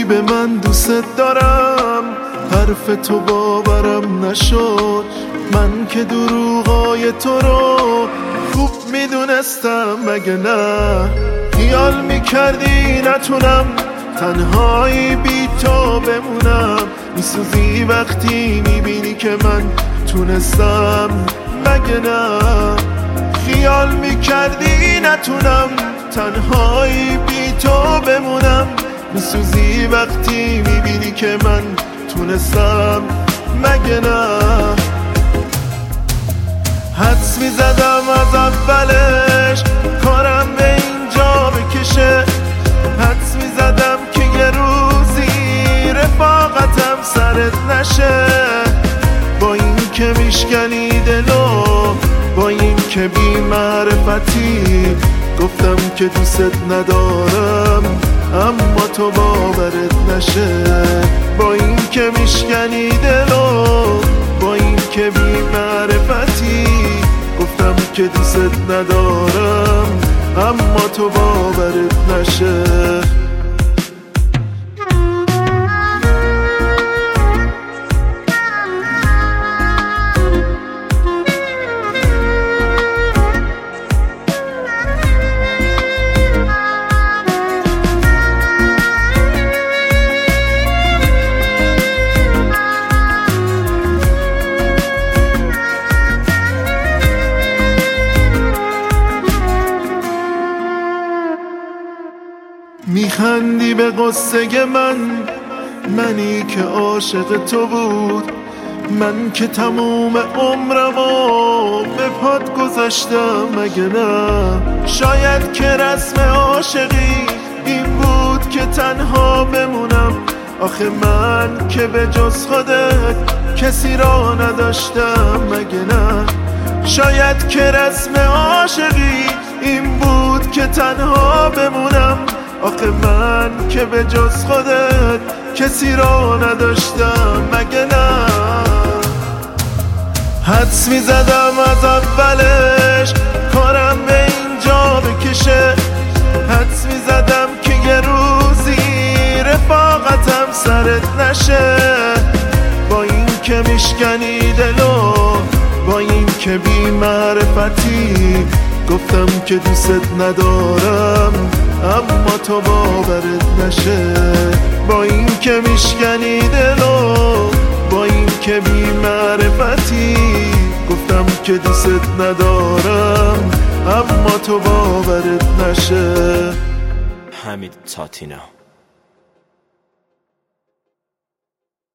به من دوست دارم، حرف تو باورم نشد. من که دروغای تو رو خوب میدونستم، مگه نه؟ خیال میکردی نتونم تنهایی بی تو بمونم. میسوزی وقتی میبینی که من تونستم، مگه نه؟ خیال میکردی نتونم تنهایی بی تو بمونم. میسوزی وقتی میبینی که من تونستم، مگه نه؟ حدس میزدم از اولش کارم به اینجا بکشه. حدس میزدم که یه روزی رفاقتم سرت نشه. با این که میشکنی دلو، با این که بی معرفتی، گفتم که دوست ندارم اما تو باورت نشه. با این که میشکنی دلو، با این که بی معرفتی، گفتم که دوست ندارم اما تو باورت نشه. میخندی به قصه من، منی که عاشق تو بود. من که تموم عمرمو به پات گذاشتم، مگه نه؟ شاید که رسم عاشقی این بود که تنها بمونم. آخه من که به جز خودت کسی را نداشتم، مگه نه؟ شاید که رسم عاشقی این بود که تنها بمونم. آخه من که به جز خودت کسی را نداشتم، مگه نه؟ حدس میزدم از اولش کارم به اینجا بکشه. حدس میزدم که یه روزی رفاقتم سرت نشه. با این که میشکنی دلو، با این که بی معرفتی، گفتم که دوست ندارم اما تو باورت نشه. با این که میشکنی دلو، با این که بی معرفتی، گفتم که دوست ندارم اما تو باورت نشه. حمید تاتینا.